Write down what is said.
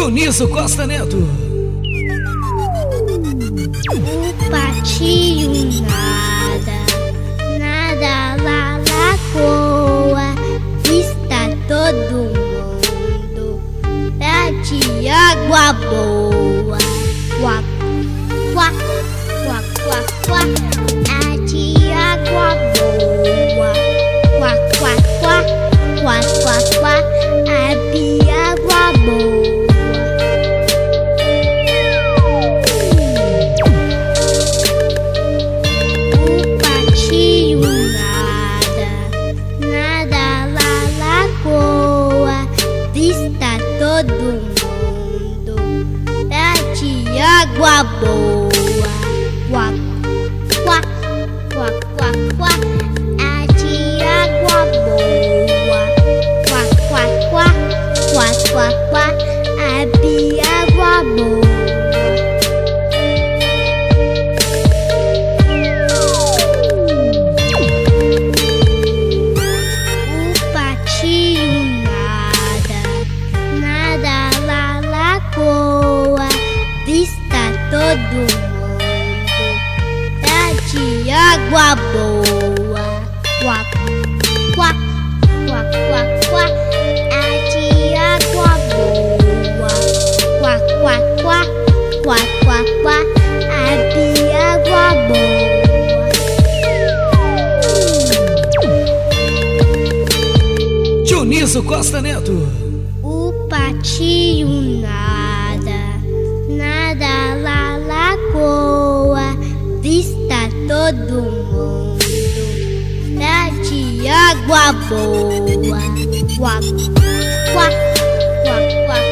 Dionísio Costa Neto. O patinho nada lá lagoa, está todo mundo pra de água boa. Quá, quá, quá, quá, quá, a de água boa. Quá, quá, quá, quá, quá, quá, a de água boa. Todo mundo tá de água boa. Quá, quá, quá, quá, quá, a de água boa. Quá, quá, quá, quá, quá, quá, a de água boa. O patinho está todo mundo tá de água boa. Quá, quá, quá, quá, quá, a de água boa. Quá, quá, quá, quá, quá, quá, a de água boa. Dionísio Costa Neto. O patinho nada lá lagoa, está todo mundo tá de água boa. Quá, quá, quá, quá,